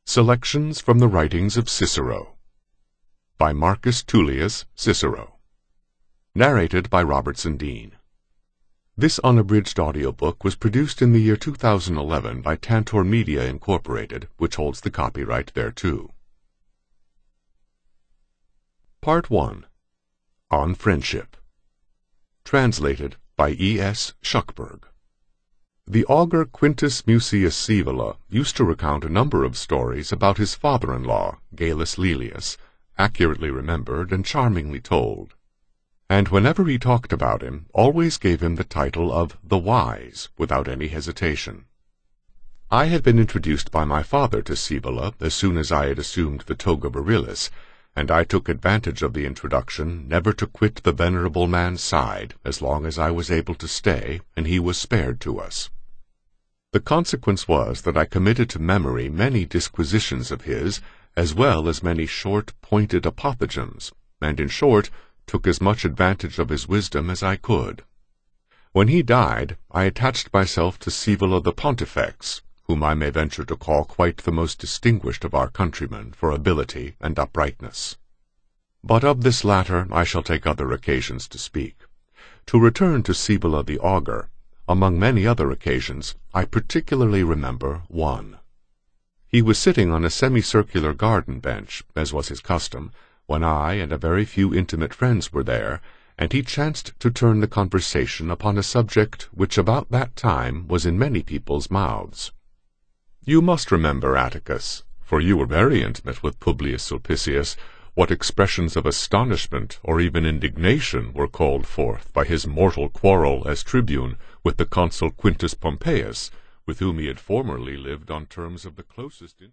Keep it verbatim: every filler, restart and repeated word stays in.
Selections from the Writings of Cicero by Marcus Tullius Cicero. Narrated by Robertson Dean. This unabridged audiobook was produced in the year two thousand eleven by Tantor Media, Incorporated, which holds the copyright thereto. Part one. On Friendship. Translated by E. S. Shuckburgh. The augur Quintus Mucius Scaevola used to recount a number of stories about his father-in-law, Gallus Laelius, accurately remembered and charmingly told. And whenever he talked about him, always gave him the title of the Wise, without any hesitation. I had been introduced by my father to Scaevola as soon as I had assumed the toga virilis, and I took advantage of the introduction never to quit the venerable man's side as long as I was able to stay and he was spared to us. The consequence was that I committed to memory many disquisitions of his, as well as many short, pointed apothegms, and, in short, took as much advantage of his wisdom as I could. When he died, I attached myself to Scaevola the Pontifex, whom I may venture to call quite the most distinguished of our countrymen for ability and uprightness. But of this latter I shall take other occasions to speak. To return to Scaevola the augur, among many other occasions, I particularly remember one. He was sitting on a semicircular garden bench, as was his custom, when I and a very few intimate friends were there, and he chanced to turn the conversation upon a subject which about that time was in many people's mouths. You must remember, Atticus, for you were very intimate with Publius Sulpicius, what expressions of astonishment or even indignation were called forth by his mortal quarrel as tribune with the consul Quintus Pompeius, with whom he had formerly lived on terms of the closest